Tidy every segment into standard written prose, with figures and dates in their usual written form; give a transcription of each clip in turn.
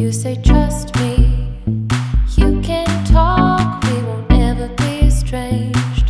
You say trust me, you can talk, we won't ever be estranged.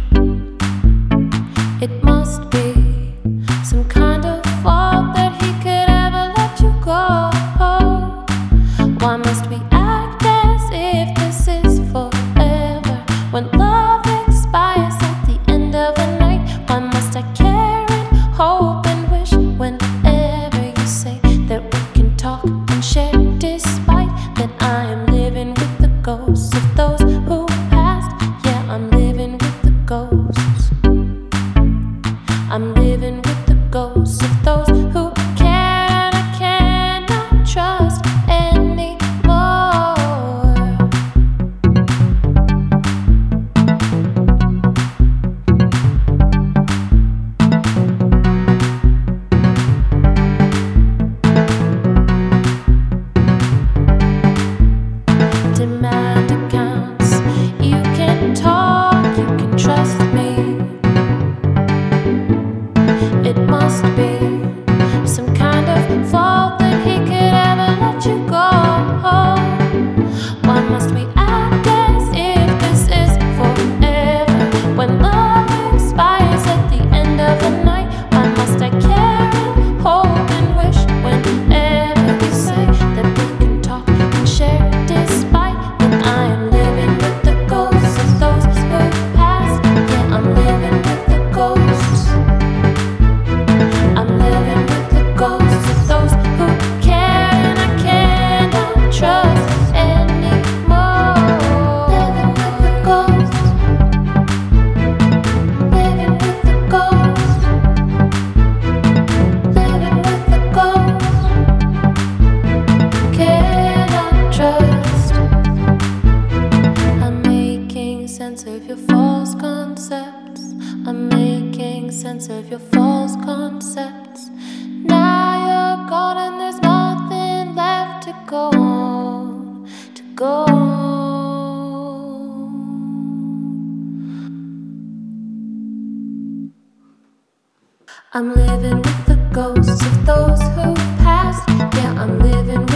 It must be some kind of fault that he could ever let you go. Why must we act as if this is forever when love expires at the end of the night? Why must I care and hope and wish whenever you say that we can talk and share, despite that I am living with the ghosts of those who passed? Yeah, I'm living with the ghosts. I'm living with the ghosts of those who can I cannot trust anymore. Demand accounts. You can talk, you can trust me. It must be some kind of fault that he could ever let you go. Why must we act as if this is forever when love expires at the end of the night? Why must I care and hope and wish whenever you say that we can talk and share, despite that I am living with the ghosts of those who passed? Yeah, I'm living with the ghosts. I'm living with the ghosts of those who can I cannot trust anymore. Living with the ghosts. Living with the ghosts. Living with the ghosts. Cannot trust. I'm making sense of your false concepts. I'm making sense of your false concepts. Now you're gone and there's nothing left to go on, to go on. I'm living with the ghosts of those who passed. Yeah, I'm living with